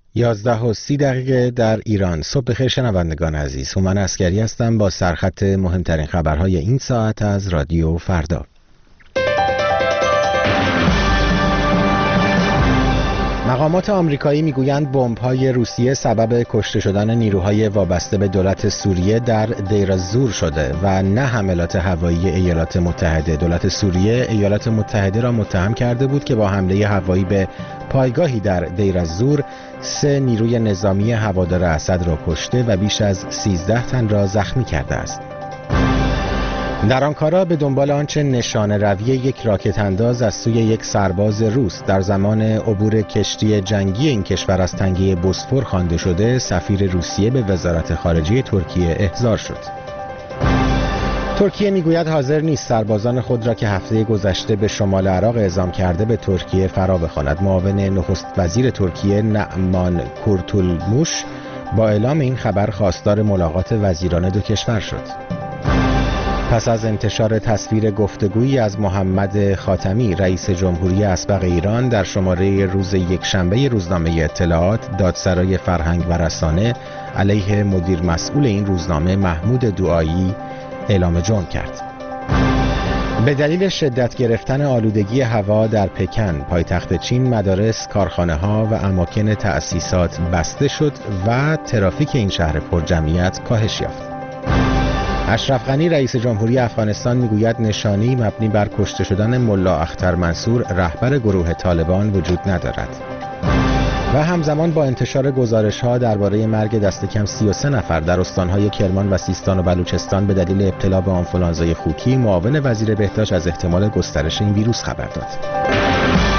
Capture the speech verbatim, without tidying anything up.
یازده و سی دقیقه در ایران. صبح بخیر شنوندگان عزیز، هومن عسگری هستم با سرخط مهمترین خبرهای این ساعت از رادیو فردا. مقامات آمریکایی میگویند بمب‌های روسیه سبب کشته شدن نیروهای وابسته به دولت سوریه در دیر الزور شده و نه حملات هوایی ایالات متحده. دولت سوریه ایالات متحده را متهم کرده بود که با حمله هوایی به پایگاهی در دیر الزور سه نیروی نظامی هوادار اسد را کشته و بیش از سیزده تن را زخمی کرده است. در آنکارا به دنبال آنچه نشانه روی یک راکت انداز از سوی یک سرباز روس در زمان عبور کشتی جنگی این کشور از تنگه بوسفور خوانده شده، سفیر روسیه به وزارت خارجه ترکیه احضار شد. ترکیه میگوید حاضر نیست سربازان خود را که هفته گذشته به شمال عراق اعزام کرده به ترکیه فرا بخواند. معاون نخست وزیر ترکیه نعمان کورتولموش با اعلام این خبر خواستار ملاقات وزیران دو کشور شد. پس از انتشار تصویر گفتگویی از محمد خاتمی رئیس جمهوری اسبق ایران در شماره روز یکشنبه روزنامه اطلاعات، دادسرای فرهنگ و رسانه علیه مدیر مسئول این روزنامه محمود دعایی اعلام جرم کرد. به دلیل شدت گرفتن آلودگی هوا در پکن پایتخت چین، مدارس، کارخانه‌ها و اماکن تأسیسات بسته شد و ترافیک این شهر پرجمعیت کاهش یافت. اشرف غنی رئیس جمهوری افغانستان میگوید نشانه‌ای مبنی بر کشته شدن ملا اختر منصور رهبر گروه طالبان وجود ندارد. و همزمان با انتشار گزارش‌ها درباره مرگ دست کم سی و سه نفر در استان‌های کرمان و سیستان و بلوچستان به دلیل ابتلا به آنفولانزای خوکی، معاون وزیر بهداشت از احتمال گسترش این ویروس خبر داد.